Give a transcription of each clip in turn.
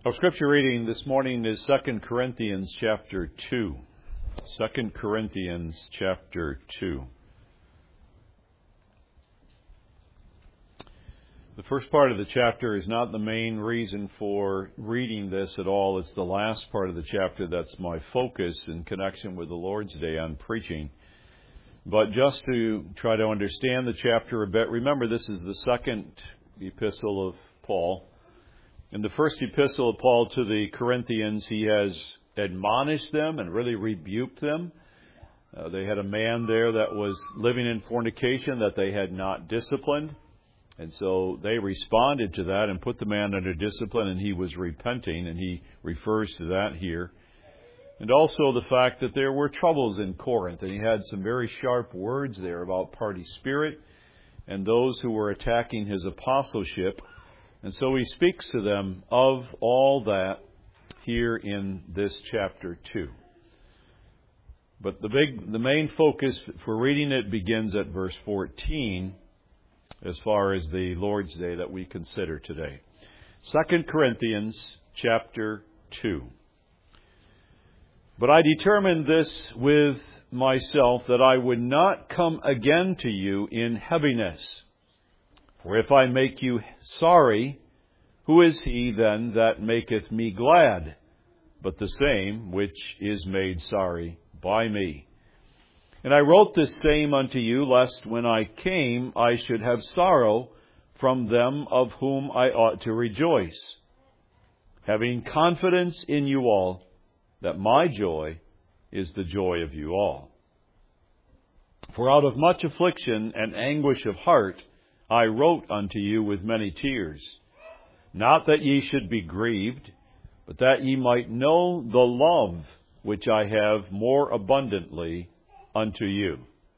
Our scripture reading this morning is 2 Corinthians chapter 2. 2 Corinthians chapter 2. The first part of the chapter is not the main reason for reading this at all. It's the last part of the chapter that's my focus in connection with the Lord's Day on preaching. But just to try to understand the chapter a bit, remember this is the second epistle of Paul. In the first epistle of Paul to the Corinthians, he has admonished them and really rebuked them. They had a man there that was living in fornication that they had not disciplined. And so they responded to that and put the man under discipline, and he was repenting, and he refers to that here. And also the fact that there were troubles in Corinth, and he had some very sharp words there about party spirit and those who were attacking his apostleship. And so he speaks to them of all that here in this chapter 2. But the main focus for reading it begins at verse 14 as far as the Lord's Day that we consider today. 2 Corinthians chapter 2. But I determined this with myself, that I would not come again to you in heaviness. For if I make you sorry, who is he then that maketh me glad, but the same which is made sorry by me? And I wrote this same unto you, lest when I came I should have sorrow from them of whom I ought to rejoice, having confidence in you all, that my joy is the joy of you all. For out of much affliction and anguish of heart I wrote unto you with many tears, not that ye should be grieved, but that ye might know the love which I have more abundantly unto you.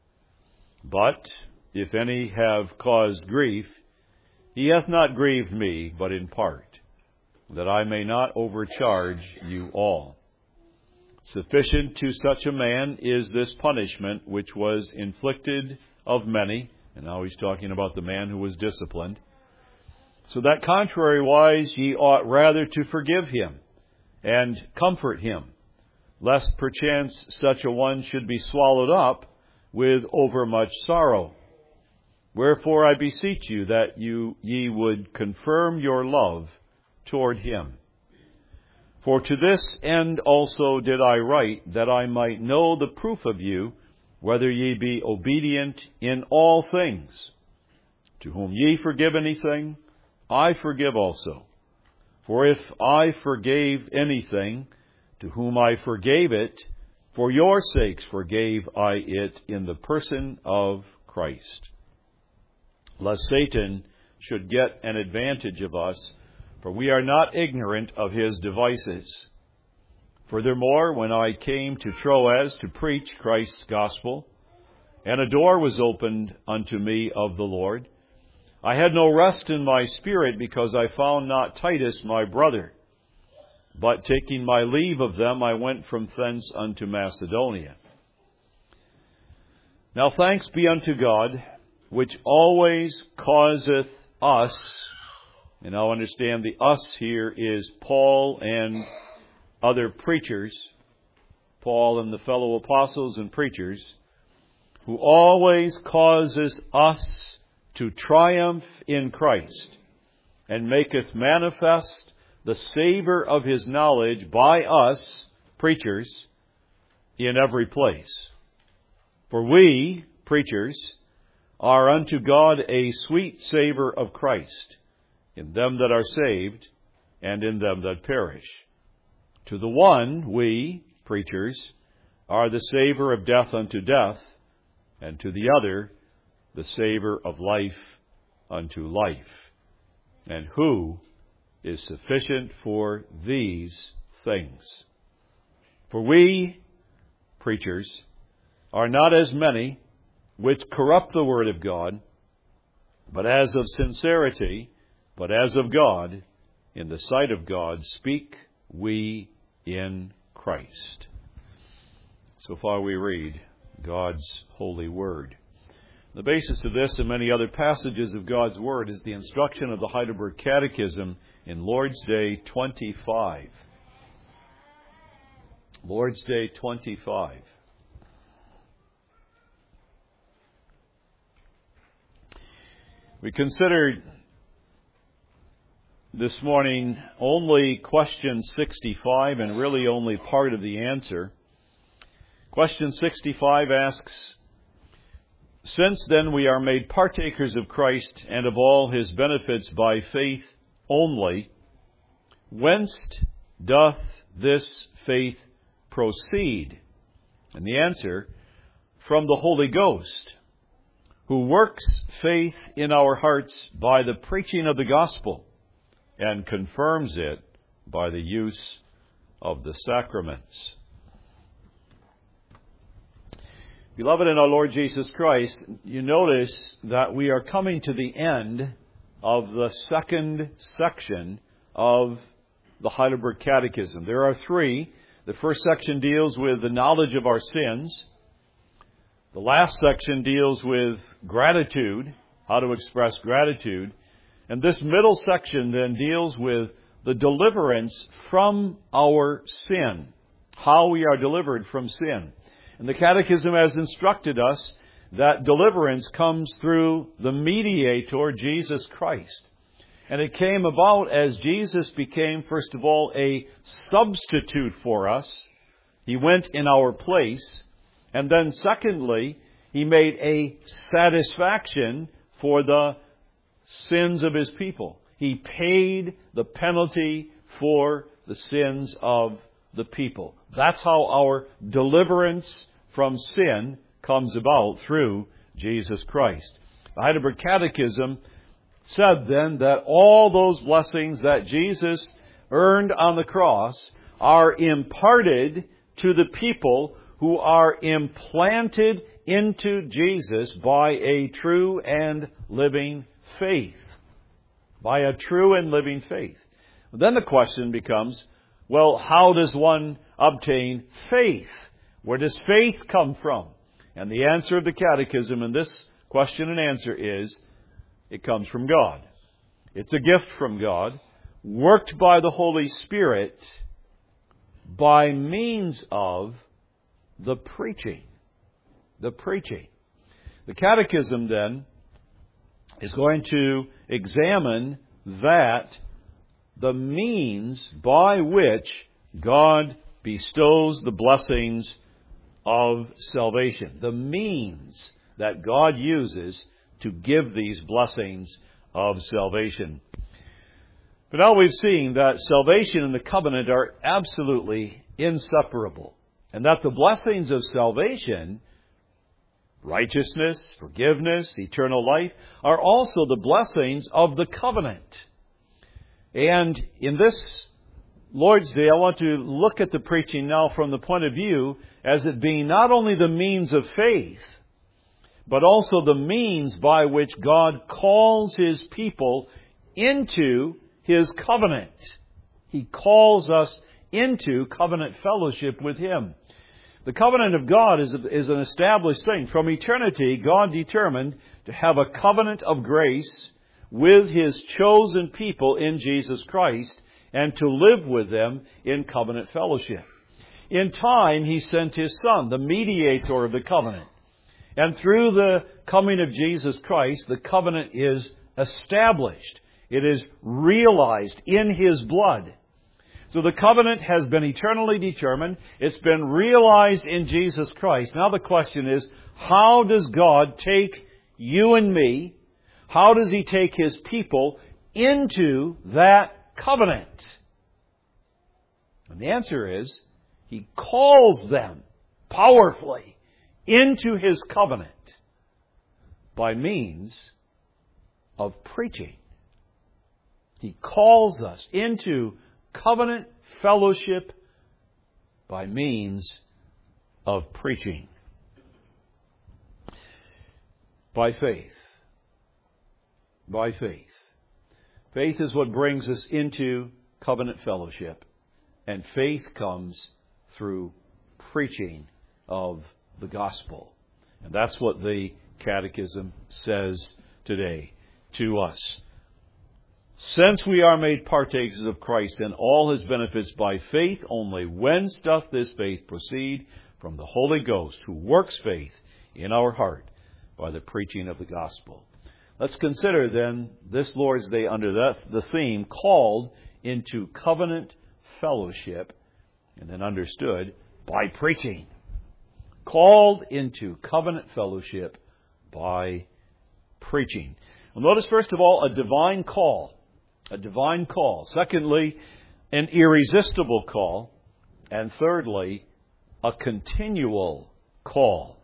But if any have caused grief, he hath not grieved me, but in part, that I may not overcharge you all. Sufficient to such a man is this punishment which was inflicted of many. And now he's talking about the man who was disciplined. So that contrariwise ye ought rather to forgive him and comfort him, lest perchance such a one should be swallowed up with overmuch sorrow. Wherefore I beseech you that ye would confirm your love toward him. For to this end also did I write, that I might know the proof of you, whether ye be obedient in all things. To whom ye forgive anything, I forgive also. For if I forgave anything, to whom I forgave it, for your sakes forgave I it in the person of Christ. Lest Satan should get an advantage of us, for we are not ignorant of his devices. Furthermore, when I came to Troas to preach Christ's gospel, and a door was opened unto me of the Lord, I had no rest in my spirit, because I found not Titus my brother. But taking my leave of them, I went from thence unto Macedonia. Now thanks be unto God, which always causeth us, and now understand the us here is Paul and other preachers, Paul and the fellow apostles and preachers, who always causes us to triumph in Christ, and maketh manifest the savor of his knowledge by us, preachers, in every place. For we, preachers, are unto God a sweet savor of Christ, in them that are saved, and in them that perish. To the one, we, preachers, are the savor of death unto death, and to the other, the savor of life unto life. And who is sufficient for these things? For we, preachers, are not as many which corrupt the word of God, but as of sincerity, but as of God, in the sight of God, speak we in Christ. So far we read God's holy word. The basis of this and many other passages of God's Word is the instruction of the Heidelberg Catechism in Lord's Day 25. Lord's Day 25. We considered this morning only question 65 and really only part of the answer. Question 65 asks, "Since then we are made partakers of Christ and of all his benefits by faith only, whence doth this faith proceed?" And the answer, from the Holy Ghost, who works faith in our hearts by the preaching of the gospel and confirms it by the use of the sacraments. Beloved in our Lord Jesus Christ, you notice that we are coming to the end of the second section of the Heidelberg Catechism. There are three. The first section deals with the knowledge of our sins. The last section deals with gratitude, how to express gratitude. And this middle section then deals with the deliverance from our sin, how we are delivered from sin. And the Catechism has instructed us that deliverance comes through the mediator, Jesus Christ. And it came about as Jesus became, first of all, a substitute for us. He went in our place. And then secondly, he made a satisfaction for the sins of his people. He paid the penalty for the sins of the people. That's how our deliverance from sin comes about, through Jesus Christ. The Heidelberg Catechism said then that all those blessings that Jesus earned on the cross are imparted to the people who are implanted into Jesus by a true and living faith. By a true and living faith. Then the question becomes, well, how does one obtain faith? Where does faith come from? And the answer of the Catechism in this question and answer is, it comes from God. It's a gift from God, worked by the Holy Spirit by means of the preaching. The preaching. The Catechism then is going to examine that the means by which God bestows the blessings of salvation. The means that God uses to give these blessings of salvation. But now we've seen that salvation and the covenant are absolutely inseparable. And that the blessings of salvation, righteousness, forgiveness, eternal life, are also the blessings of the covenant. And in this Lord's Day, I want to look at the preaching now from the point of view as it being not only the means of faith, but also the means by which God calls his people into his covenant. He calls us into covenant fellowship with him. The covenant of God is an established thing. From eternity, God determined to have a covenant of grace with his chosen people in Jesus Christ and to live with them in covenant fellowship. In time, he sent his Son, the mediator of the covenant. And through the coming of Jesus Christ, the covenant is established. It is realized in his blood. So the covenant has been eternally determined. It's been realized in Jesus Christ. Now the question is, how does God take you and me, how does he take his people into that covenant? And the answer is, he calls them powerfully into his covenant by means of preaching. He calls us into covenant fellowship by means of preaching. By faith. By faith. Faith is what brings us into covenant fellowship. And faith comes through preaching of the gospel. And that's what the Catechism says today to us. Since we are made partakers of Christ and all His benefits by faith, only whence doth this faith proceed? From the Holy Ghost, who works faith in our heart by the preaching of the gospel. Let's consider then this Lord's Day under the theme, called into covenant fellowship, and then understood by preaching. Called into covenant fellowship by preaching. Well, notice first of all, a divine call. A divine call. Secondly, an irresistible call. And thirdly, a continual call.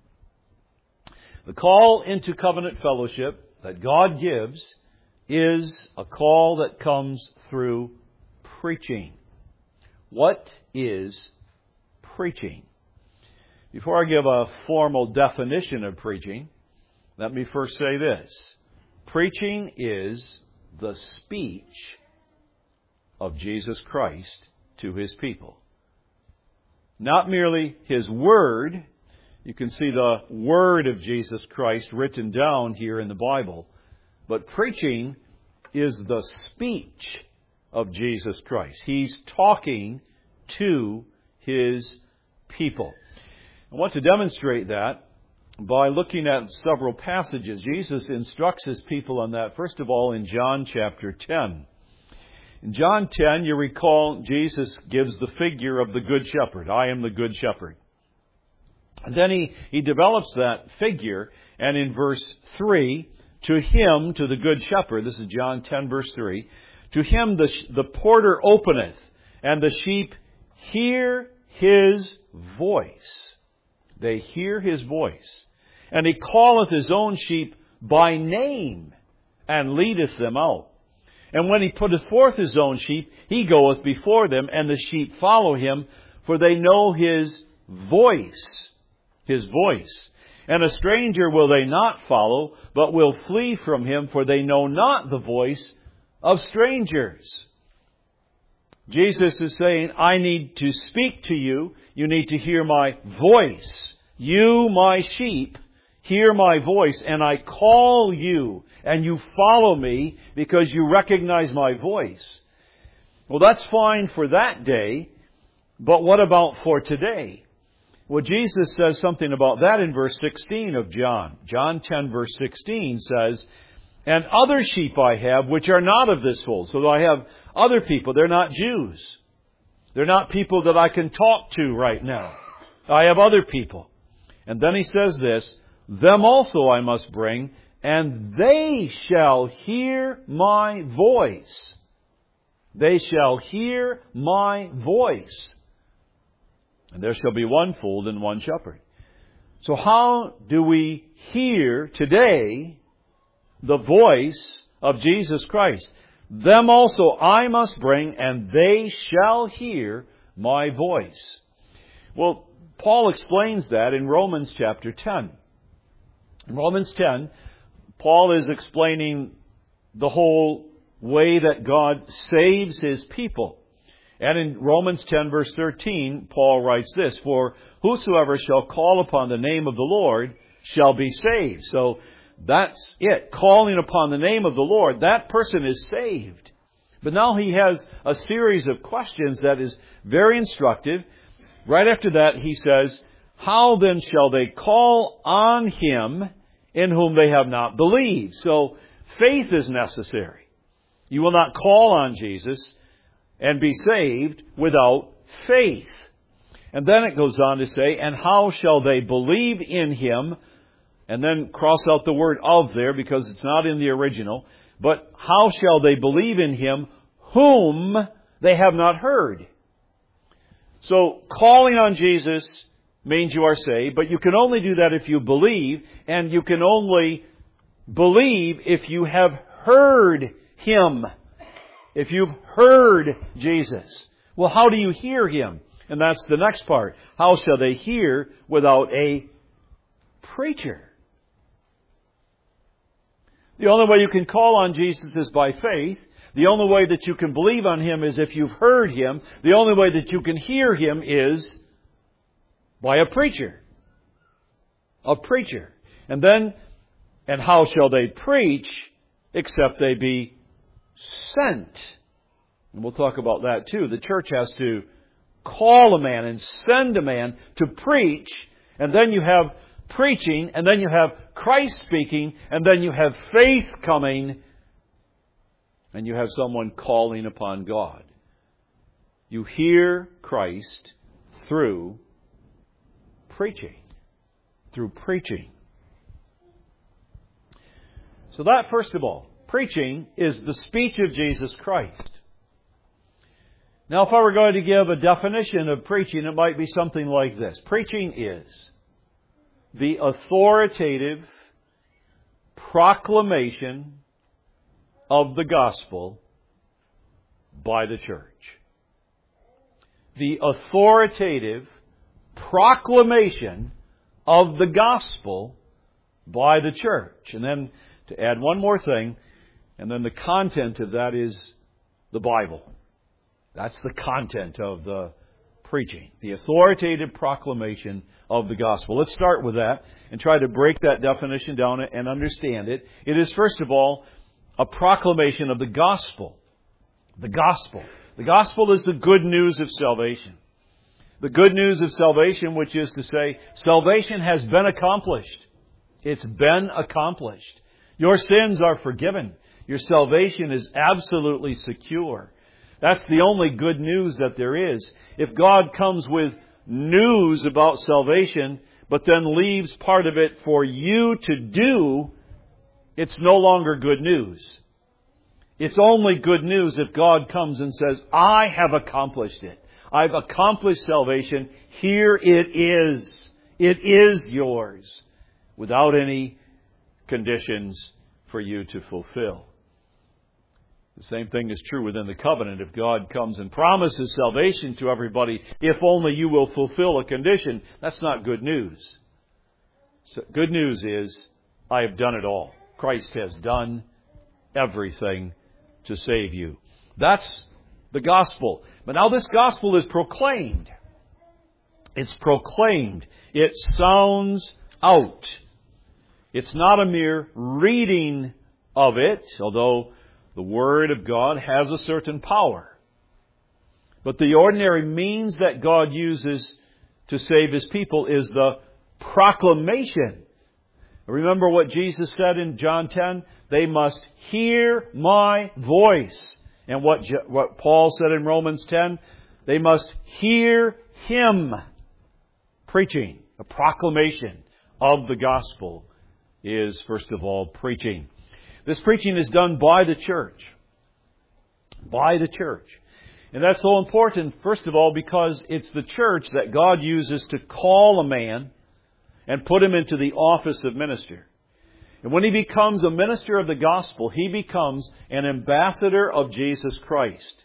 The call into covenant fellowship that God gives is a call that comes through preaching. What is preaching? Before I give a formal definition of preaching, let me first say this. Preaching is the speech of Jesus Christ to His people. Not merely His Word. You can see the Word of Jesus Christ written down here in the Bible. But preaching is the speech of Jesus Christ. He's talking to His people. I want to demonstrate that by looking at several passages. Jesus instructs His people on that, first of all, in John chapter 10. In John 10, you recall, Jesus gives the figure of the Good Shepherd. I am the Good Shepherd. And then he develops that figure, and in verse 3, to Him, to the Good Shepherd, this is John 10, verse 3, to Him the porter openeth, and the sheep hear His voice. They hear His voice. And He calleth His own sheep by name, and leadeth them out. And when He putteth forth His own sheep, He goeth before them, and the sheep follow Him, for they know His voice. His voice. And a stranger will they not follow, but will flee from him, for they know not the voice of strangers. Jesus is saying, I need to speak to you. You need to hear my voice. You, my sheep, hear my voice, and I call you, and you follow me because you recognize my voice. Well, that's fine for that day, but what about for today? Well, Jesus says something about that in verse 16 of John. John 10, verse 16 says, and other sheep I have, which are not of this fold. So I have other people. They're not Jews. They're not people that I can talk to right now. I have other people. And then He says this, them also I must bring, and they shall hear my voice. They shall hear my voice. And there shall be one fold and one shepherd. So how do we hear today the voice of Jesus Christ? Them also I must bring, and they shall hear my voice. Well, Paul explains that in Romans chapter 10. In Romans 10, Paul is explaining the whole way that God saves His people. And in Romans 10, verse 13, Paul writes this, for whosoever shall call upon the name of the Lord shall be saved. So that's it. Calling upon the name of the Lord, that person is saved. But now he has a series of questions that is very instructive. Right after that, he says, how then shall they call on Him in whom they have not believed? So faith is necessary. You will not call on Jesus and be saved without faith. And then it goes on to say, and how shall they believe in Him? And then cross out the word of there because it's not in the original. But how shall they believe in Him whom they have not heard? So calling on Jesus means you are saved, but you can only do that if you believe, and you can only believe if you have heard Him. If you've heard Jesus. Well, how do you hear Him? And that's the next part. How shall they hear without a preacher? The only way you can call on Jesus is by faith. The only way that you can believe on Him is if you've heard Him. The only way that you can hear Him is by a preacher. A preacher. And then, and how shall they preach except they be sent? And we'll talk about that too. The church has to call a man and send a man to preach, and then you have preaching, and then you have Christ speaking, and then you have faith coming, and you have someone calling upon God. You hear Christ through preaching. Through preaching. So that, first of all, preaching is the speech of Jesus Christ. Now, if I were going to give a definition of preaching, it might be something like this. Preaching is the authoritative proclamation of the gospel by the church. The authoritative proclamation of the gospel by the church. And then to add one more thing, and then the content of that is the Bible. That's the content of the preaching. The authoritative proclamation of the gospel. Let's start with that and try to break that definition down and understand it. It is, first of all, a proclamation of the gospel. The gospel. The gospel is the good news of salvation. The good news of salvation, which is to say, salvation has been accomplished. It's been accomplished. Your sins are forgiven. Your salvation is absolutely secure. That's the only good news that there is. If God comes with news about salvation, but then leaves part of it for you to do, it's no longer good news. It's only good news if God comes and says, I have accomplished it. I've accomplished salvation. Here it is. It is yours, without any conditions for you to fulfill. The same thing is true within the covenant. If God comes and promises salvation to everybody, if only you will fulfill a condition, that's not good news. So good news is, I have done it all. Christ has done everything to save you. That's the gospel. But now this gospel is proclaimed. It's proclaimed. It sounds out. It's not a mere reading of it, although the Word of God has a certain power. But the ordinary means that God uses to save His people is the proclamation. Remember what Jesus said in John 10? They must hear my voice. And what Paul said in Romans 10? They must hear Him preaching. A proclamation of the gospel is, first of all, preaching. This preaching is done by the church. By the church. And that's so important, first of all, because it's the church that God uses to call a man and put him into the office of minister. And when he becomes a minister of the gospel, he becomes an ambassador of Jesus Christ.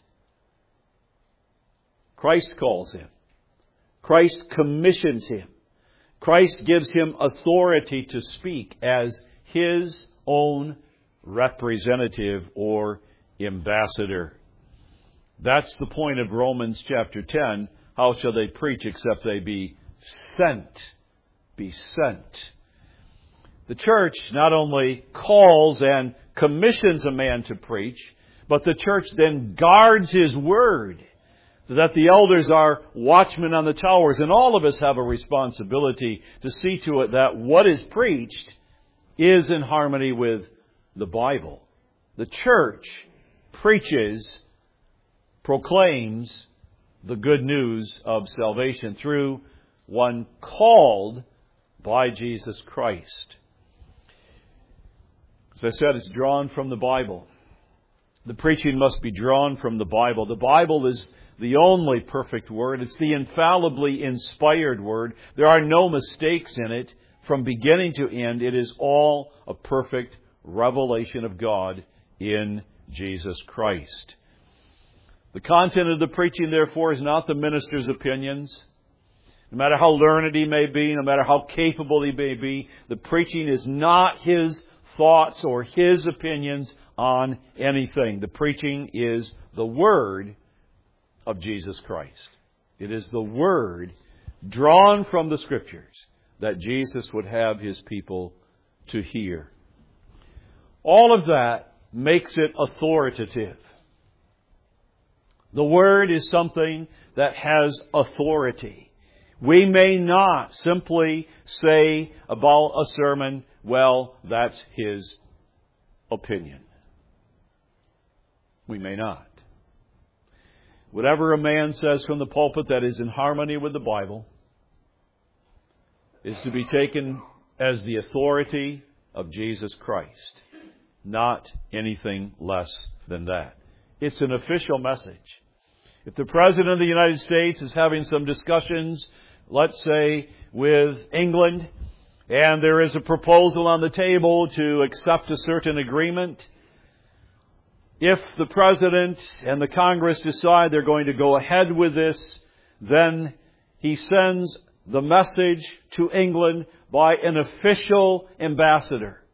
Christ calls him. Christ commissions him. Christ gives him authority to speak as His own representative or ambassador. That's the point of Romans chapter 10. How shall they preach except they be sent? Be sent. The church not only calls and commissions a man to preach, but the church then guards His word, so that the elders are watchmen on the towers, and all of us have a responsibility to see to it that what is preached is in harmony with the Bible. The church preaches, proclaims the good news of salvation through one called by Jesus Christ. As I said, it's drawn from the Bible. The preaching must be drawn from the Bible. The Bible is the only perfect Word. It's the infallibly inspired Word. There are no mistakes in it. From beginning to end, it is all a perfect revelation of God in Jesus Christ. The content of the preaching, therefore, is not the minister's opinions. No matter how learned he may be, no matter how capable he may be, the preaching is not his thoughts or his opinions on anything. The preaching is the Word of Jesus Christ. It is the Word drawn from the Scriptures that Jesus would have His people to hear. All of that makes it authoritative. The Word is something that has authority. We may not simply say about a sermon, well, that's his opinion. We may not. Whatever a man says from the pulpit that is in harmony with the Bible is to be taken as the authority of Jesus Christ, not anything less than that. It's an official message. If the President of the United States is having some discussions, let's say, with England, and there is a proposal on the table to accept a certain agreement, if the President and the Congress decide they're going to go ahead with this, then he sends the message to England by an official ambassador.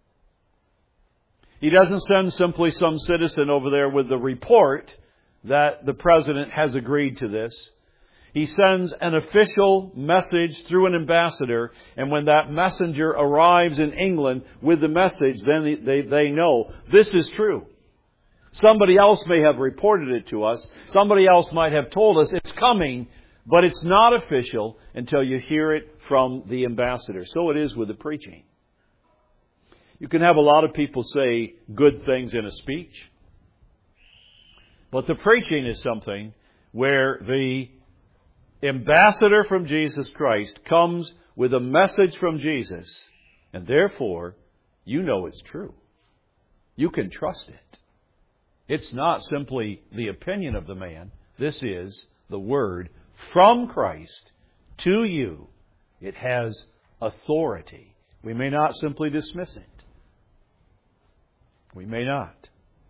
He doesn't send simply some citizen over there with the report that the President has agreed to this. He sends an official message through an ambassador, and when that messenger arrives in England with the message, then they know this is true. Somebody else may have reported it to us. Somebody else might have told us it's coming, but it's not official until you hear it from the ambassador. So it is with the preaching. You can have a lot of people say good things in a speech, but the preaching is something where the ambassador from Jesus Christ comes with a message from Jesus, and therefore you know it's true. You can trust it. It's not simply the opinion of the man. This is the word from Christ to you. It has authority. We may not simply dismiss it. We may not.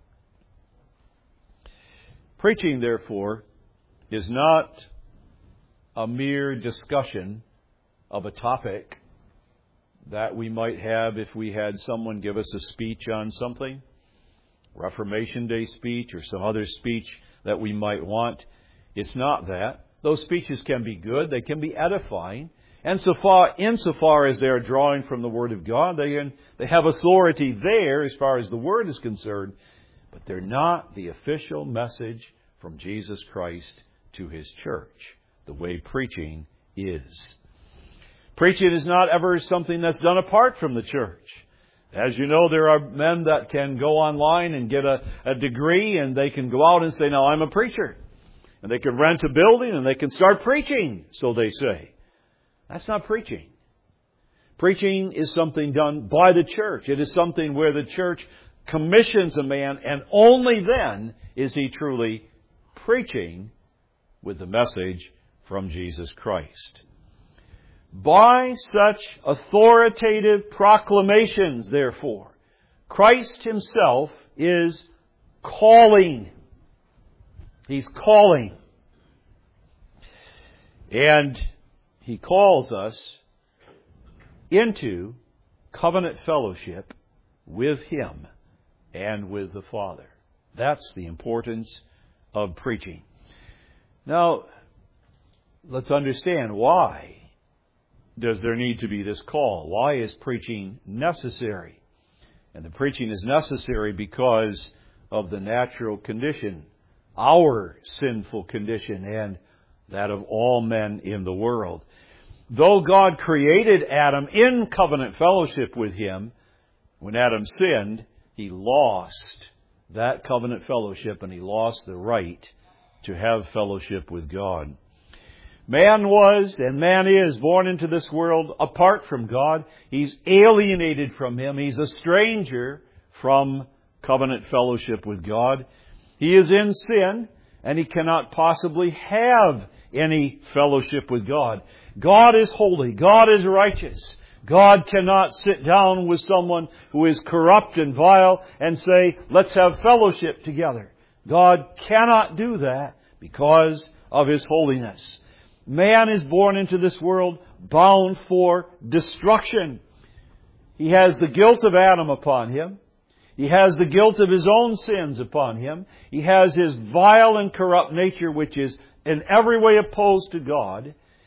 Preaching, therefore, is not a mere discussion of a topic that we might have if we had someone give us a speech on something, Reformation Day speech or some other speech that we might want. It's not that. Those speeches can be good. They can be edifying. And insofar as they are drawing from the Word of God, they have authority there as far as the Word is concerned. But they're not the official message from Jesus Christ to His church, the way preaching is. Preaching is not ever something that's done apart from the church. As you know, there are men that can go online and get a degree, and they can go out and say, now I'm a preacher. And they can rent a building and they can start preaching, so they say. That's not preaching. Preaching is something done by the church. It is something where the church commissions a man, and only then is he truly preaching with the message from Jesus Christ. By such authoritative proclamations, therefore, Christ Himself is calling. He's calling. And He calls us into covenant fellowship with Him and with the Father. That's the importance of preaching. Now, let's understand, why does there need to be this call? Why is preaching necessary? And the preaching is necessary because of the natural condition, our sinful condition, and that of all men in the world. Though God created Adam in covenant fellowship with Him, when Adam sinned, he lost that covenant fellowship and he lost the right to have fellowship with God. Man was and man is born into this world apart from God. He's alienated from Him. He's a stranger from covenant fellowship with God. He is in sin, and he cannot possibly have any fellowship with God. God is holy. God is righteous. God cannot sit down with someone who is corrupt and vile and say, let's have fellowship together. God cannot do that because of His holiness. Man is born into this world bound for destruction. He has the guilt of Adam upon him. He has the guilt of his own sins upon him. He has his vile and corrupt nature, which is in every way opposed to God.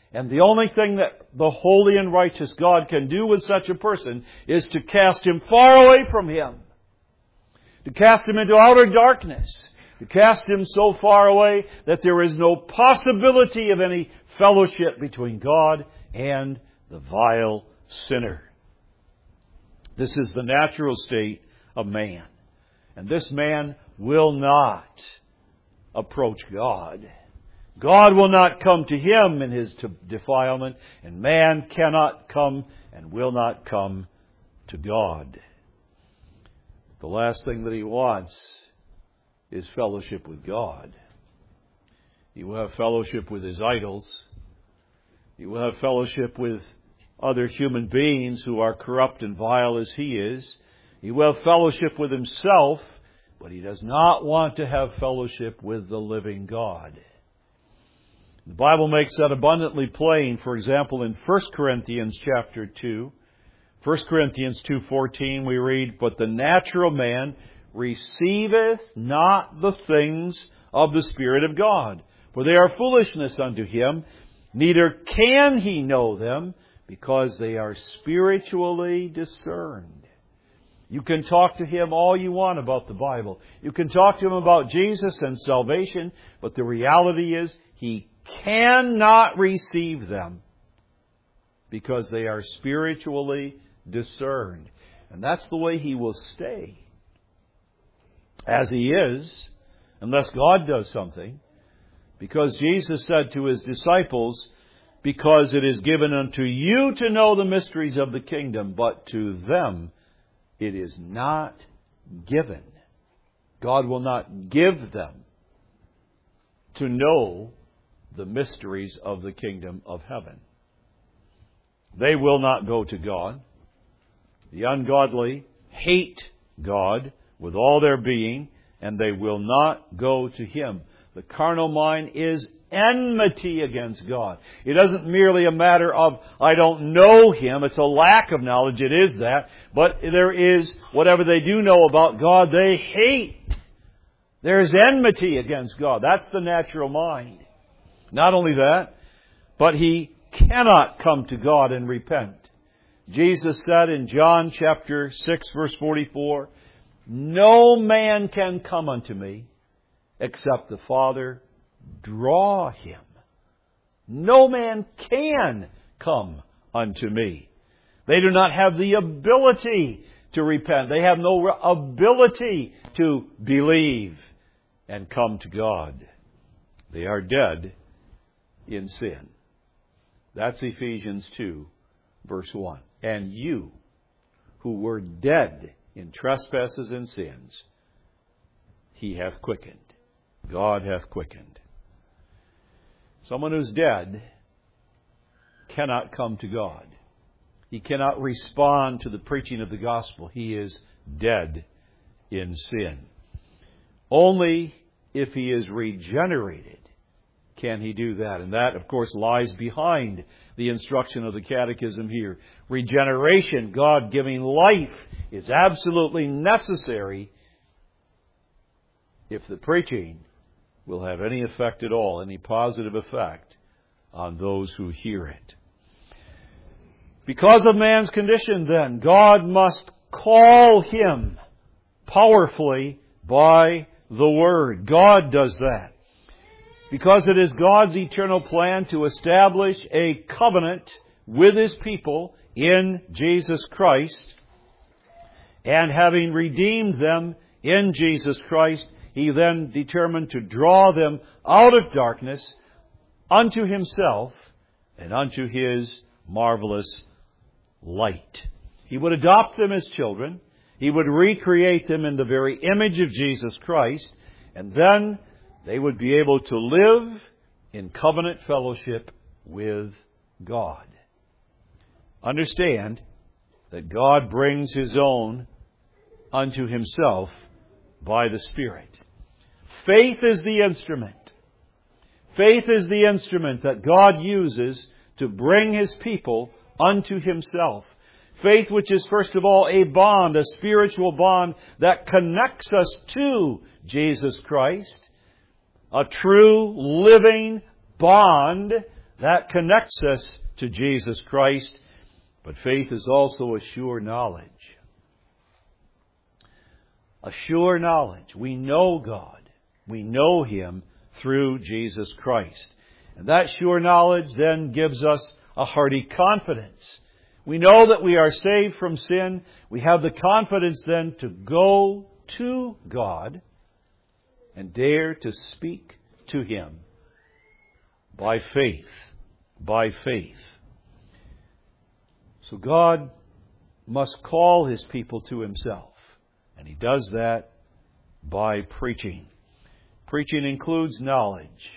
And the only thing that the holy and righteous God can do with such a person is to cast him far away from Him. To cast him into outer darkness. To cast him so far away that there is no possibility of any fellowship between God and the vile sinner. This is the natural state of man. And this man will not approach God. God will not come to him in his defilement, and man cannot come and will not come to God. The last thing that he wants is fellowship with God. He will have fellowship with his idols. He will have fellowship with other human beings who are corrupt and vile as he is. He will have fellowship with himself, but he does not want to have fellowship with the living God. The Bible makes that abundantly plain. For example, in 1 Corinthians chapter 2, 1 Corinthians 2:14, we read, "But the natural man receiveth not the things of the Spirit of God, for they are foolishness unto him, neither can he know them, because they are spiritually discerned." You can talk to him all you want about the Bible. You can talk to him about Jesus and salvation, but the reality is he cannot receive them because they are spiritually discerned. And that's the way he will stay as he is, unless God does something. Because Jesus said to his disciples, "Because it is given unto you to know the mysteries of the kingdom, but to them it is not given." God will not give them to know the mysteries of the kingdom of heaven. They will not go to God. The ungodly hate God with all their being, and they will not go to Him. The carnal mind is enmity against God. It isn't merely a matter of, I don't know Him. It's a lack of knowledge. It is that. But there is, whatever they do know about God, they hate. There's enmity against God. That's the natural mind. Not only that, but he cannot come to God and repent. Jesus said in John chapter 6 verse 44, "No man can come unto me except the Father draw him." No man can come unto me. They do not have the ability to repent. They have no ability to believe and come to God. They are dead in sin. That's Ephesians 2, verse 1. "And you, who were dead in trespasses and sins, He hath quickened." God hath quickened. Someone who's dead cannot come to God. He cannot respond to the preaching of the gospel. He is dead in sin. Only if he is regenerated can he do that. And that, of course, lies behind the instruction of the Catechism here. Regeneration, God giving life, is absolutely necessary if the preaching will have any effect at all, any positive effect on those who hear it. Because of man's condition, then, God must call him powerfully by the Word. God does that. Because it is God's eternal plan to establish a covenant with His people in Jesus Christ. And having redeemed them in Jesus Christ, He then determined to draw them out of darkness unto Himself and unto His marvelous light. He would adopt them as children. He would recreate them in the very image of Jesus Christ. And then they would be able to live in covenant fellowship with God. Understand that God brings His own unto Himself by the Spirit. Faith is the instrument. Faith is the instrument that God uses to bring His people unto Himself. Faith, which is first of all a bond, a spiritual bond that connects us to Jesus Christ. A true living bond That connects us to Jesus Christ. But faith is also a sure knowledge. A sure knowledge. We know God. We know Him through Jesus Christ. And that sure knowledge then gives us a hearty confidence. We know that we are saved from sin. We have the confidence then to go to God and dare to speak to Him by faith. By faith. So God must call His people to Himself. And He does that by preaching. Preaching includes knowledge.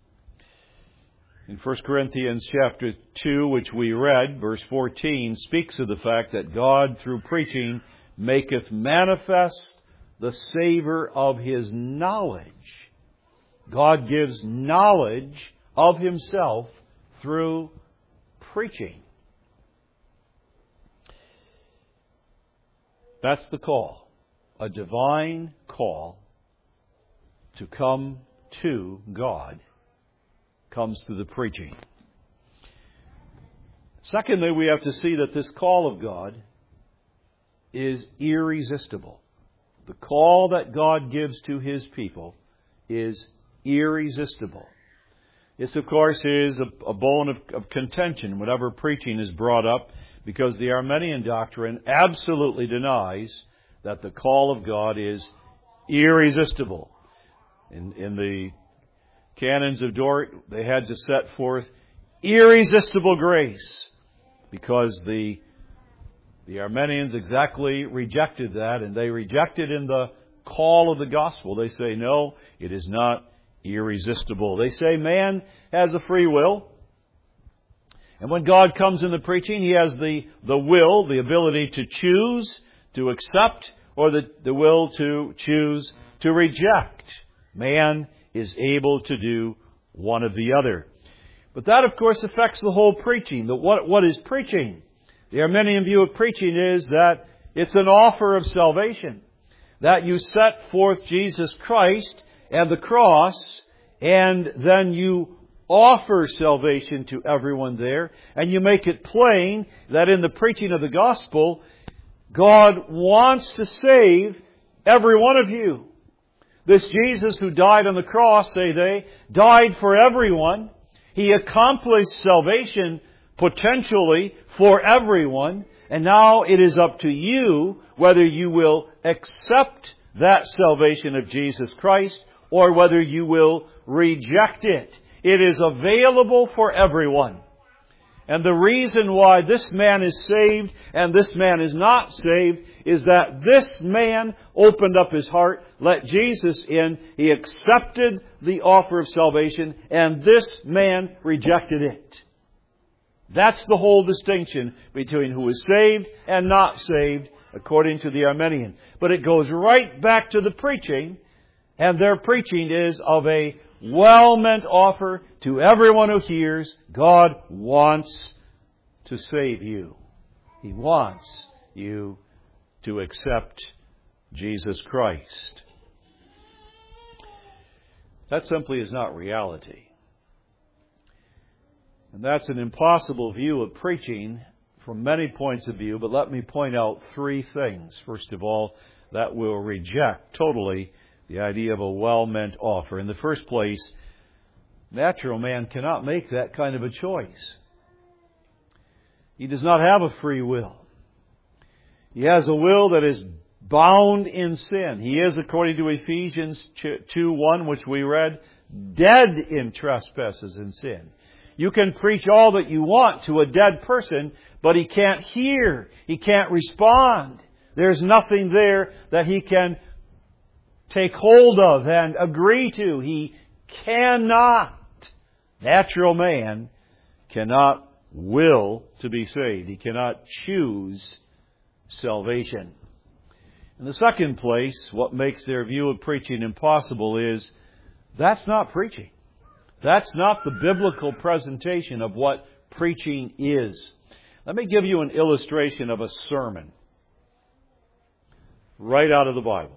In 1 Corinthians chapter 2, which we read, verse 14, speaks of the fact that God, through preaching, maketh manifest the savor of His knowledge. God gives knowledge of Himself through preaching. That's the call. A divine call to come to God comes through the preaching. Secondly, we have to see that this call of God is irresistible. The call that God gives to His people is irresistible. This, of course, is a bone of contention whenever preaching is brought up, because the Arminian doctrine absolutely denies that the call of God is irresistible. In the canons of Dort, they had to set forth irresistible grace, because the Arminians exactly rejected that, and they rejected in the call of the gospel. They say, no, it is not irresistible. They say man has a free will. And when God comes in the preaching, He has the will, the ability to choose, to accept, or the will to choose to reject. Man is able to do one or the other. But that, of course, affects the whole preaching. What is preaching? The Arminian view of preaching is that it's an offer of salvation. That you set forth Jesus Christ and the cross, and then you offer salvation to everyone there, and you make it plain that in the preaching of the gospel, God wants to save every one of you. This Jesus who died on the cross, say they, died for everyone. He accomplished salvation potentially for everyone, and now it is up to you whether you will accept that salvation of Jesus Christ or whether you will reject it. It is available for everyone. And the reason why this man is saved and this man is not saved is that this man opened up his heart, let Jesus in, he accepted the offer of salvation, and this man rejected it. That's the whole distinction between who is saved and not saved, according to the Arminian. But it goes right back to the preaching, and their preaching is of a well-meant offer to everyone who hears. God wants to save you. He wants you to accept Jesus Christ. That simply is not reality. And that's an impossible view of preaching from many points of view, but let me point out three things. First of all, that will reject totally the idea of a well-meant offer. In the first place, natural man cannot make that kind of a choice. He does not have a free will. He has a will that is bound in sin. He is, according to Ephesians 2:1, which we read, dead in trespasses and sin. You can preach all that you want to a dead person, but he can't hear. He can't respond. There's nothing there that he can take hold of and agree to. He cannot. Natural man cannot will to be saved. He cannot choose salvation. In the second place, what makes their view of preaching impossible is that's not preaching. That's not the biblical presentation of what preaching is. Let me give you an illustration of a sermon right out of the Bible.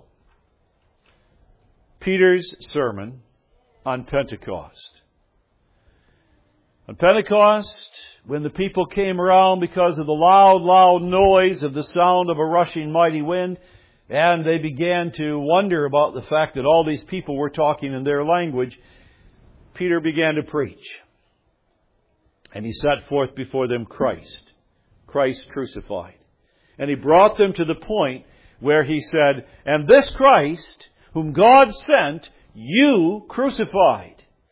Peter's sermon on Pentecost. On Pentecost, when the people came around because of the loud noise of the sound of a rushing mighty wind, and they began to wonder about the fact that all these people were talking in their language, Peter began to preach. And he set forth before them Christ crucified. And he brought them to the point where he said, "And this Christ, whom God sent, you crucified."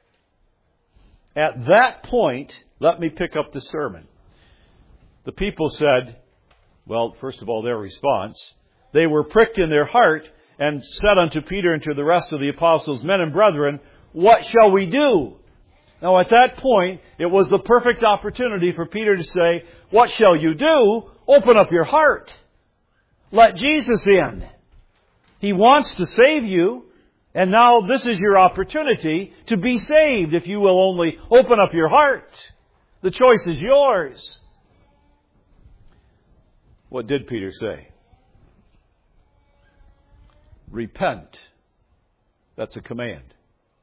At that point, let me pick up the sermon. The people said, well, first of all, their response, they were pricked in their heart and said unto Peter and to the rest of the apostles, "Men and brethren, what shall we do?" Now at that point, it was the perfect opportunity for Peter to say, "What shall you do? Open up your heart. Let Jesus in. He wants to save you. And now this is your opportunity to be saved if you will only open up your heart. The choice is yours." What did Peter say? Repent. That's a command.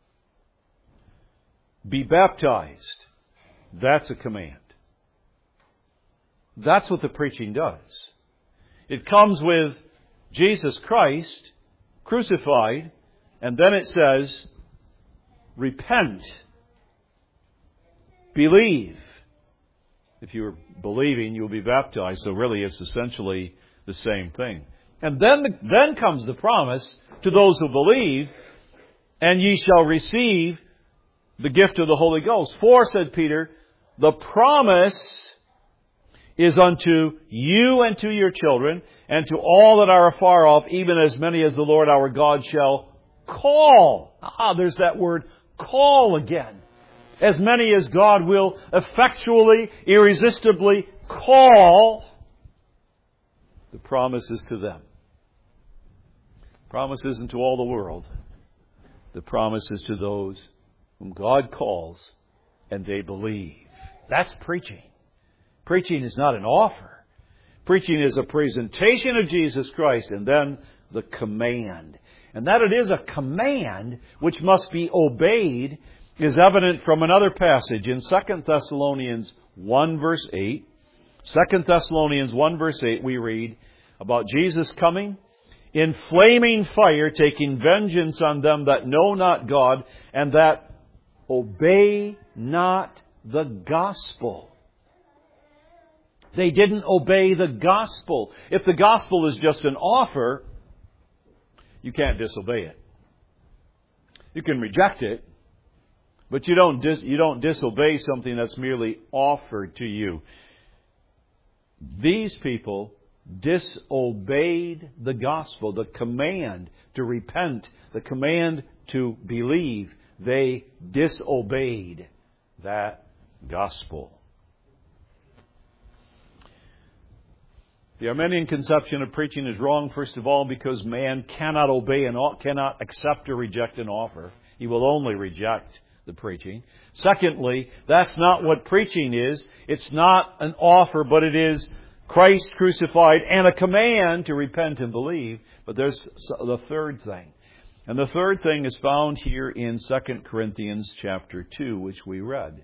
Be baptized. That's a command. That's what the preaching does. It comes with Jesus Christ crucified, and then it says, repent. Believe. If you are believing, you will be baptized. So really it's essentially the same thing. And then comes the promise to those who believe, "And ye shall receive the gift of the Holy Ghost." For, said Peter, the promise is unto you and to your children, and to all that are afar off, even as many as the Lord our God shall call. There's that word call again. As many as God will effectually, irresistibly call, the promise is to them. The promise isn't to all the world. The promise is to those whom God calls and they believe. That's preaching. Preaching is not an offer. Preaching is a presentation of Jesus Christ and then the command. And that it is a command which must be obeyed is evident from another passage in 2 Thessalonians 1 verse 8. 2 Thessalonians 1 verse 8 we read about Jesus coming in flaming fire, taking vengeance on them that know not God and that obey not the gospel. They didn't obey the gospel. If the gospel is just an offer, you can't disobey it. You can reject it, but you don't disobey something that's merely offered to you. These people disobeyed the gospel, the command to repent, the command to believe. They disobeyed that gospel. The Arminian conception of preaching is wrong, first of all, because man cannot obey and cannot accept or reject an offer. He will only reject the preaching. Secondly, that's not what preaching is. It's not an offer, but it is Christ crucified and a command to repent and believe. But there's the third thing. And the third thing is found here in 2 Corinthians chapter 2, which we read.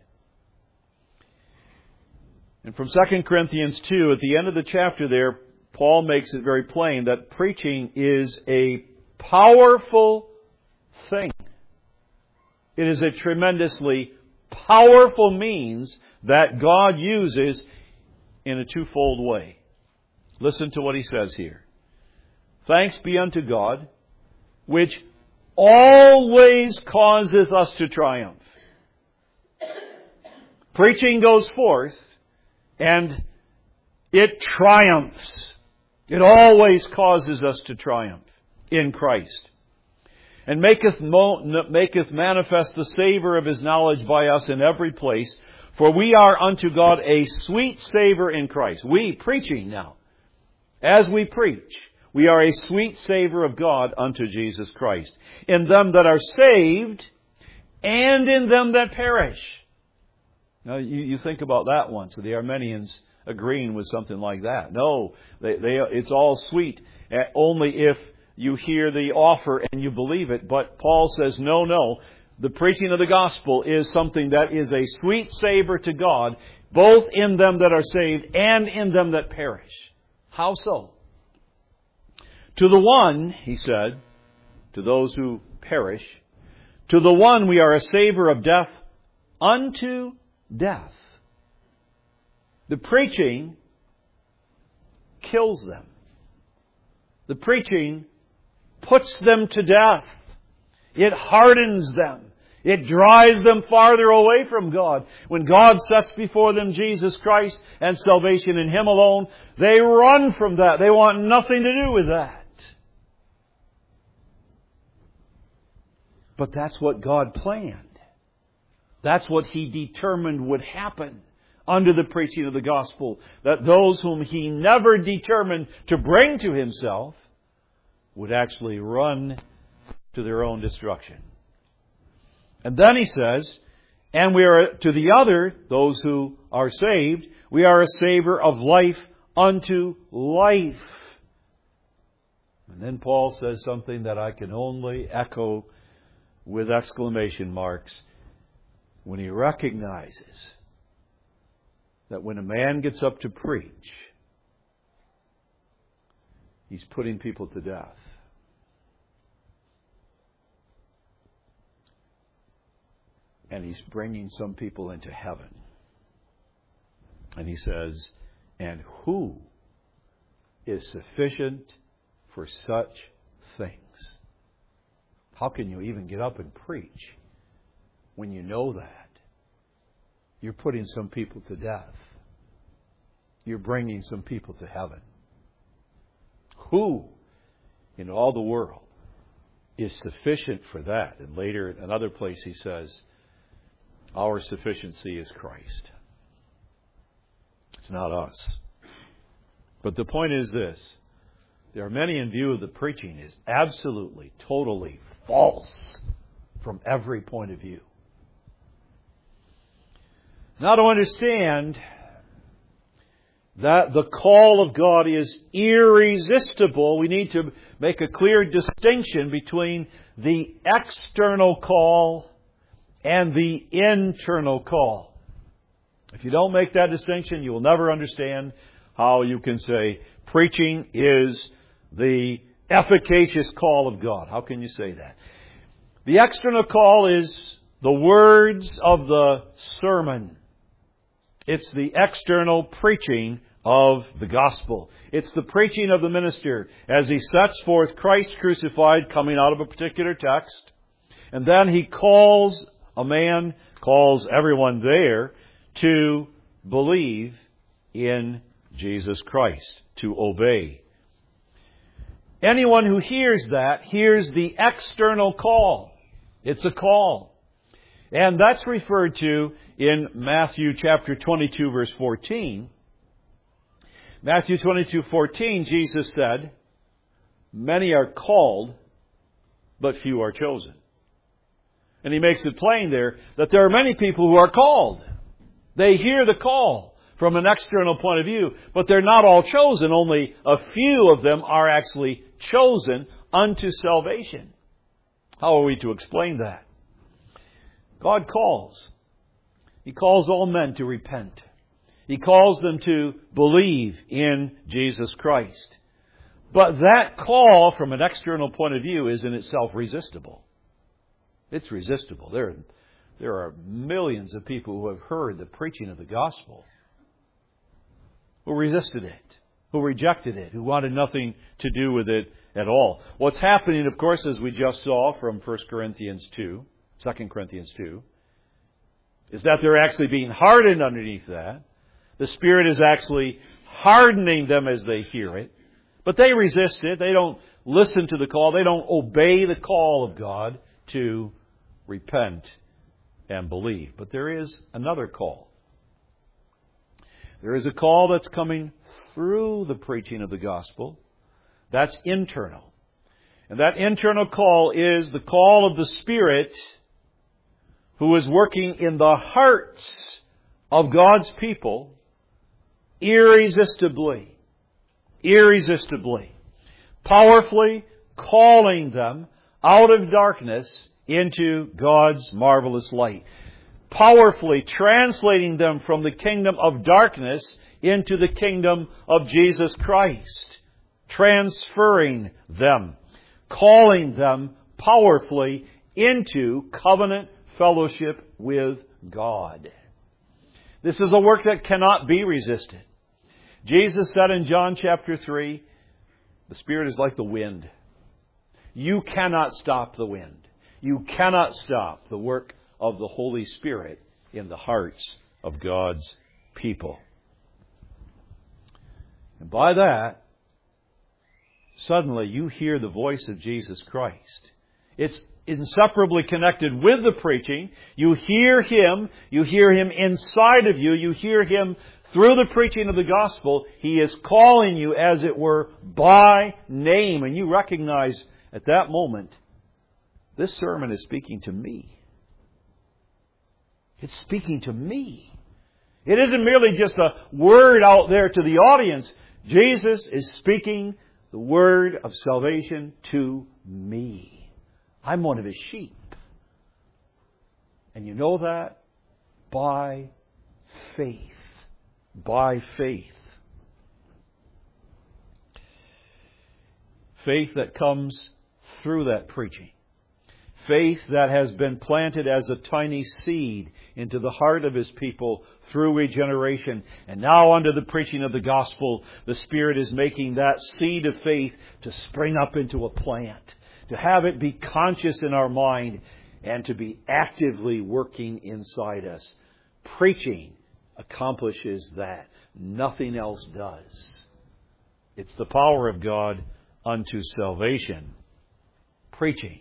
And from 2 Corinthians 2, at the end of the chapter there, Paul makes it very plain that preaching is a powerful thing. It is a tremendously powerful means that God uses in a twofold way. Listen to what he says here. Thanks be unto God, which always causeth us to triumph. Preaching goes forth, and it triumphs. It always causes us to triumph in Christ. And maketh manifest the savour of His knowledge by us in every place. For we are unto God a sweet savour in Christ. We, preaching now, as we preach, we are a sweet savour of God unto Jesus Christ. In them that are saved, and in them that perish. Now, you think about that one. So the Arminians agreeing with something like that. No, it's all sweet. Only if you hear the offer and you believe it. But Paul says, no. the preaching of the gospel is something that is a sweet savor to God, both in them that are saved and in them that perish. How so? To the one, he said, to those who perish, to the one we are a savor of death unto death. The preaching kills them. The preaching puts them to death. It hardens them. It drives them farther away from God. When God sets before them Jesus Christ and salvation in Him alone, they run from that. They want nothing to do with that. But that's what God planned. That's what He determined would happen under the preaching of the gospel. That those whom He never determined to bring to Himself would actually run to their own destruction. And then He says, and we are to the other, those who are saved, we are a savor of life unto life. And then Paul says something that I can only echo with exclamation marks when he recognizes that when a man gets up to preach, he's putting people to death. And he's bringing some people into heaven. And he says, and who is sufficient for such things? How can you even get up and preach when you know that? You're putting some people to death. You're bringing some people to heaven. Who in all the world is sufficient for that? And later, in another place, he says, our sufficiency is Christ. It's not us. But the point is this. There are many in view of the preaching is absolutely, totally false from every point of view. Now to understand that the call of God is irresistible, we need to make a clear distinction between the external call and the internal call. If you don't make that distinction, you will never understand how you can say preaching is the efficacious call of God. How can you say that? The external call is the words of the sermon. It's the external preaching of the gospel. It's the preaching of the minister as he sets forth Christ crucified coming out of a particular text. And then he calls everyone there to believe in Jesus Christ, to obey. Anyone who hears that hears the external call. It's a call. And that's referred to in Matthew chapter 22, verse 14. Matthew 22:14, Jesus said, many are called, but few are chosen. And he makes it plain there that there are many people who are called. They hear the call from an external point of view, but they're not all chosen. Only a few of them are actually chosen unto salvation. How are we to explain that? God calls. He calls all men to repent. He calls them to believe in Jesus Christ. But that call from an external point of view is in itself resistible. It's resistible. There are millions of people who have heard the preaching of the gospel who resisted it, who rejected it, who wanted nothing to do with it at all. What's happening, of course, as we just saw from 2 Corinthians 2, is that they're actually being hardened underneath that. The Spirit is actually hardening them as they hear it. But they resist it. They don't listen to the call. They don't obey the call of God to repent and believe. But there is another call. There is a call that's coming through the preaching of the gospel. That's internal. And that internal call is the call of the Spirit who is working in the hearts of God's people irresistibly, powerfully calling them out of darkness into God's marvelous light. Powerfully translating them from the kingdom of darkness into the kingdom of Jesus Christ. Transferring them. Calling them powerfully into covenant fellowship with God. This is a work that cannot be resisted. Jesus said in John chapter 3, the Spirit is like the wind. You cannot stop the wind. You cannot stop the work of the Holy Spirit in the hearts of God's people. And by that, suddenly you hear the voice of Jesus Christ. It's inseparably connected with the preaching. You hear Him inside of you. You hear Him through the preaching of the gospel. He is calling you, as it were, by name. And you recognize at that moment, this sermon is speaking to me. It's speaking to me. It isn't merely just a word out there to the audience. Jesus is speaking the word of salvation to me. I'm one of His sheep. And you know that by faith. By faith. Faith that comes through that preaching. Faith that has been planted as a tiny seed into the heart of His people through regeneration. And now under the preaching of the gospel, the Spirit is making that seed of faith to spring up into a plant. To have it be conscious in our mind and to be actively working inside us. Preaching accomplishes that. Nothing else does. It's the power of God unto salvation. Preaching.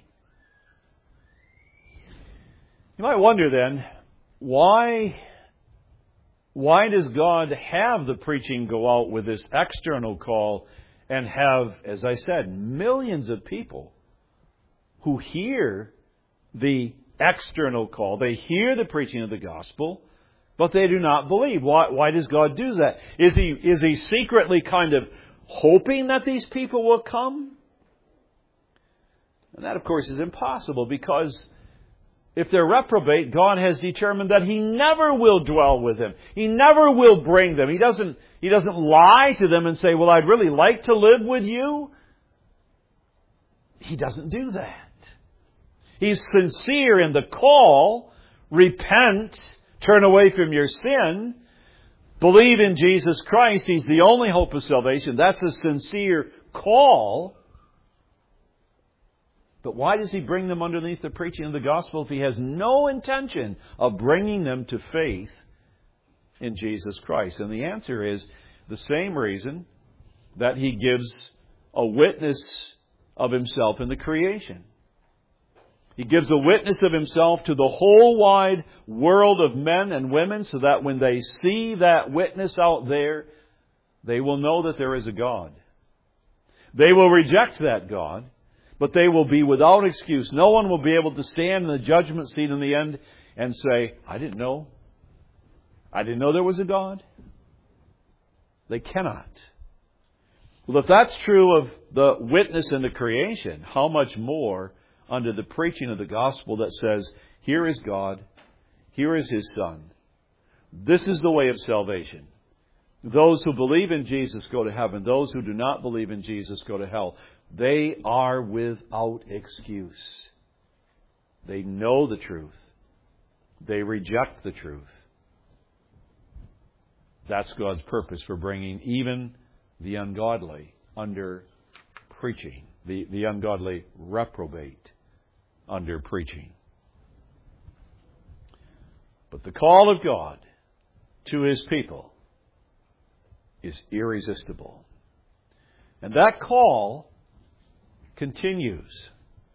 You might wonder then, why does God have the preaching go out with this external call and have, as I said, millions of people who hear the external call? They hear the preaching of the gospel, but they do not believe. Why does God do that? Is He secretly kind of hoping that these people will come? And that, of course, is impossible, because if they're reprobate, God has determined that He never will dwell with them. He never will bring them. He doesn't lie to them and say, well, I'd really like to live with you. He doesn't do that. He's sincere in the call. Repent. Turn away from your sin. Believe in Jesus Christ. He's the only hope of salvation. That's a sincere call. But why does He bring them underneath the preaching of the gospel if He has no intention of bringing them to faith in Jesus Christ? And the answer is the same reason that He gives a witness of Himself in the creation. He gives a witness of Himself to the whole wide world of men and women, so that when they see that witness out there, they will know that there is a God. They will reject that God, but they will be without excuse. No one will be able to stand in the judgment seat in the end and say, I didn't know. I didn't know there was a God. They cannot. Well, if that's true of the witness in the creation, how much more under the preaching of the gospel that says, here is God, here is His Son. This is the way of salvation. Those who believe in Jesus go to heaven. Those who do not believe in Jesus go to hell. They are without excuse. They know the truth. They reject the truth. That's God's purpose for bringing even the ungodly under preaching. The ungodly reprobate under preaching. But the call of God to His people is irresistible. And that call continues.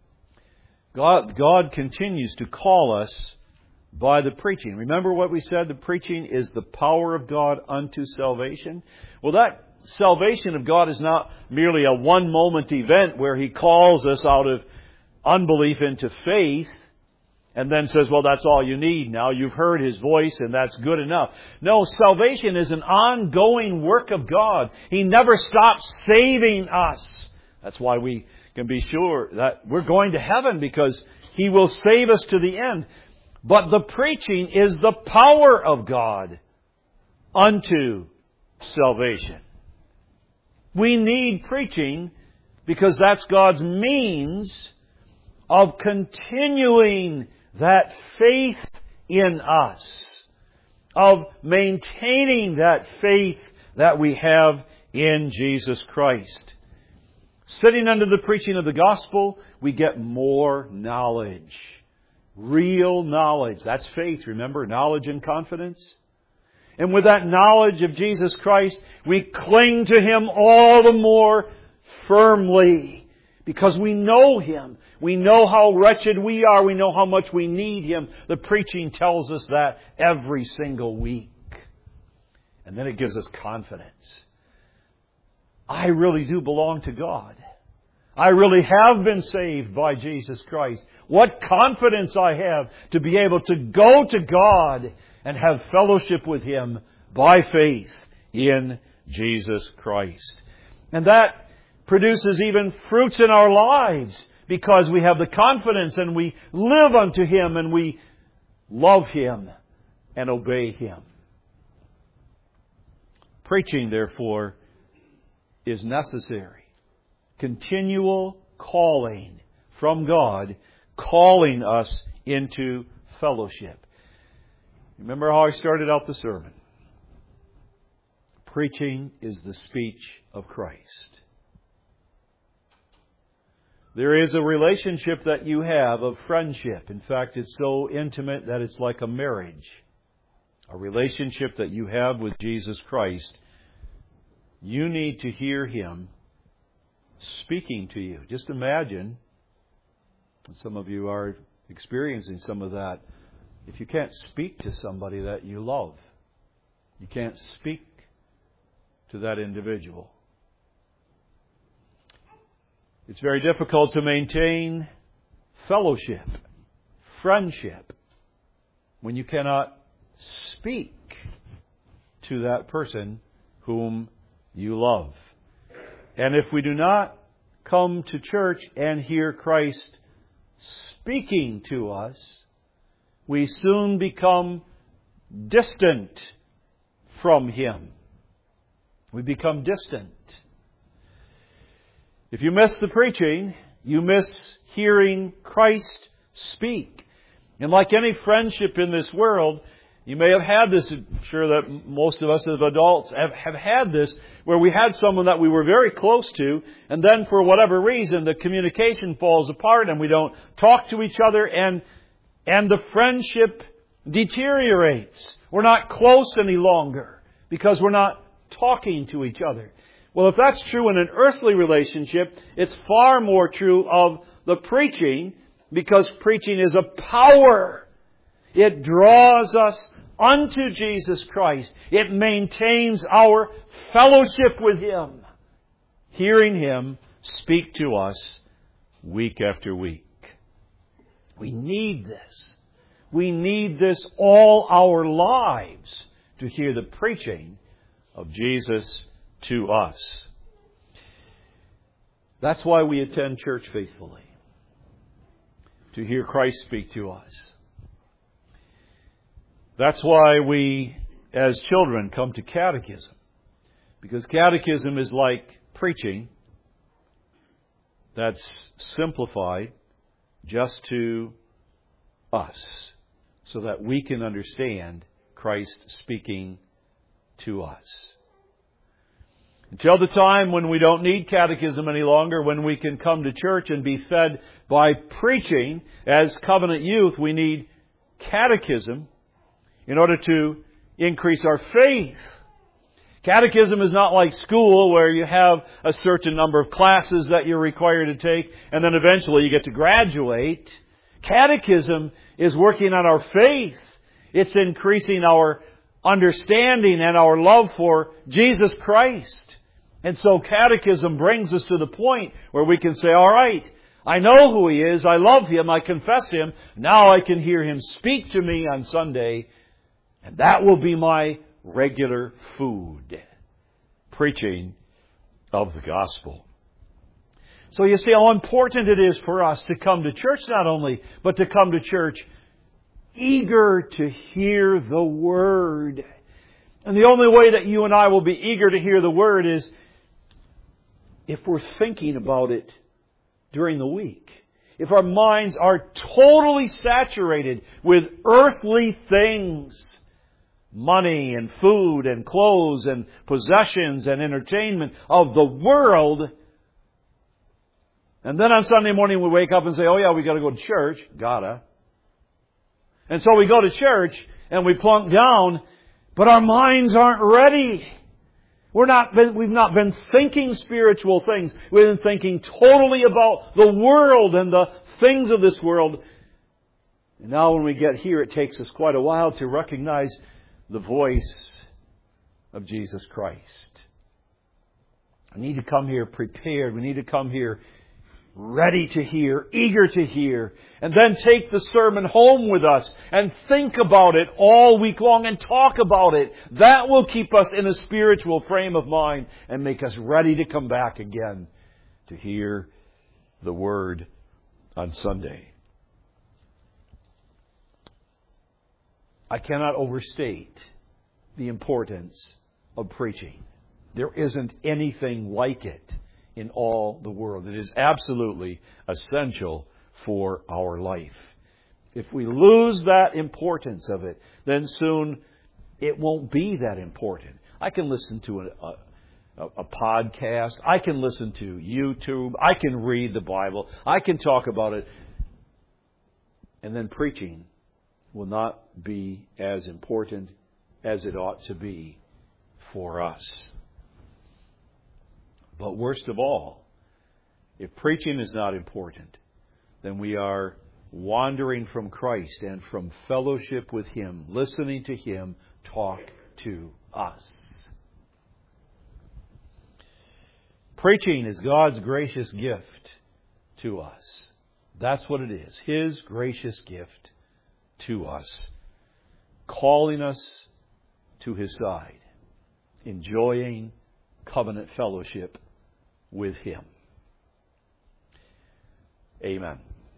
God continues to call us by the preaching. Remember what we said? The preaching is the power of God unto salvation. Well, that salvation of God is not merely a one-moment event where He calls us out of unbelief into faith and then says, well, that's all you need now. You've heard His voice and that's good enough. No, salvation is an ongoing work of God. He never stops saving us. That's why we can be sure that we're going to heaven because He will save us to the end. But the preaching is the power of God unto salvation. We need preaching because that's God's means of continuing that faith in us, of maintaining that faith that we have in Jesus Christ. Sitting under the preaching of the gospel, we get more knowledge. Real knowledge. That's faith, remember? Knowledge and confidence. And with that knowledge of Jesus Christ, we cling to Him all the more firmly because we know Him. We know how wretched we are. We know how much we need Him. The preaching tells us that every single week. And then it gives us confidence. I really do belong to God. I really have been saved by Jesus Christ. What confidence I have to be able to go to God and have fellowship with Him by faith in Jesus Christ. And that produces even fruits in our lives because we have the confidence and we live unto Him and we love Him and obey Him. Preaching, therefore, is necessary. Continual calling from God, calling us into fellowship. Remember how I started out the sermon? Preaching is the speech of Christ. There is a relationship that you have of friendship. In fact, it's so intimate that it's like a marriage. A relationship that you have with Jesus Christ. You need to hear Him speaking to you. Just imagine, some of you are experiencing some of that, if you can't speak to somebody that you love, you can't speak to that individual. It's very difficult to maintain fellowship, friendship, when you cannot speak to that person whom you love. And if we do not come to church and hear Christ speaking to us, we soon become distant from Him. We become distant. If you miss the preaching, you miss hearing Christ speak. And like any friendship in this world, you may have had this, I'm sure that most of us as adults have had this, where we had someone that we were very close to, and then for whatever reason the communication falls apart and we don't talk to each other and the friendship deteriorates. We're not close any longer because we're not talking to each other. Well, if that's true in an earthly relationship, it's far more true of the preaching, because preaching is a power. It draws us unto Jesus Christ. It maintains our fellowship with Him. Hearing Him speak to us week after week. We need this. We need this all our lives to hear the preaching of Jesus to us. That's why we attend church faithfully. To hear Christ speak to us. That's why we, as children, come to catechism. Because catechism is like preaching that's simplified just to us, so that we can understand Christ speaking to us. Until the time when we don't need catechism any longer, when we can come to church and be fed by preaching, as covenant youth, we need catechism in order to increase our faith. Catechism is not like school where you have a certain number of classes that you're required to take and then eventually you get to graduate. Catechism is working on our faith. It's increasing our understanding and our love for Jesus Christ. And so catechism brings us to the point where we can say, all right, I know who He is, I love Him, I confess Him, now I can hear Him speak to me on Sunday, and that will be my regular food. Preaching of the gospel. So you see how important it is for us to come to church not only, but to come to church eager to hear the Word. And the only way that you and I will be eager to hear the Word is if we're thinking about it during the week. If our minds are totally saturated with earthly things, money and food and clothes and possessions and entertainment of the world, and then on Sunday morning we wake up and say, oh yeah, we got to go to church. Gotta. And so we go to church and we plunk down, but our minds aren't ready. We've not been thinking spiritual things. We've been thinking totally about the world and the things of this world. And now when we get here, it takes us quite a while to recognize the voice of Jesus Christ. We need to come here prepared. We need to come here ready to hear, eager to hear, and then take the sermon home with us and think about it all week long and talk about it. That will keep us in a spiritual frame of mind and make us ready to come back again to hear the Word on Sunday. I cannot overstate the importance of preaching. There isn't anything like it in all the world. It is absolutely essential for our life. If we lose that importance of it, then soon it won't be that important. I can listen to a podcast. I can listen to YouTube. I can read the Bible. I can talk about it. And then preaching will not be as important as it ought to be for us. But worst of all, if preaching is not important, then we are wandering from Christ and from fellowship with Him, listening to Him talk to us. Preaching is God's gracious gift to us. That's what it is. His gracious gift to us. Calling us to His side. Enjoying covenant fellowship with Him. Amen.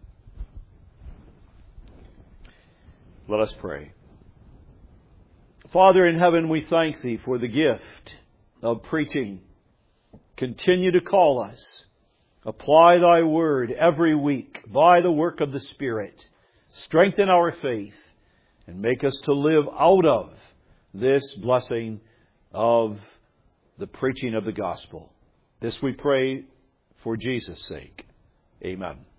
Let us pray. Father in heaven, we thank Thee for the gift of preaching. Continue to call us. Apply Thy Word every week by the work of the Spirit. Strengthen our faith and make us to live out of this blessing of the preaching of the gospel. This we pray for Jesus' sake. Amen.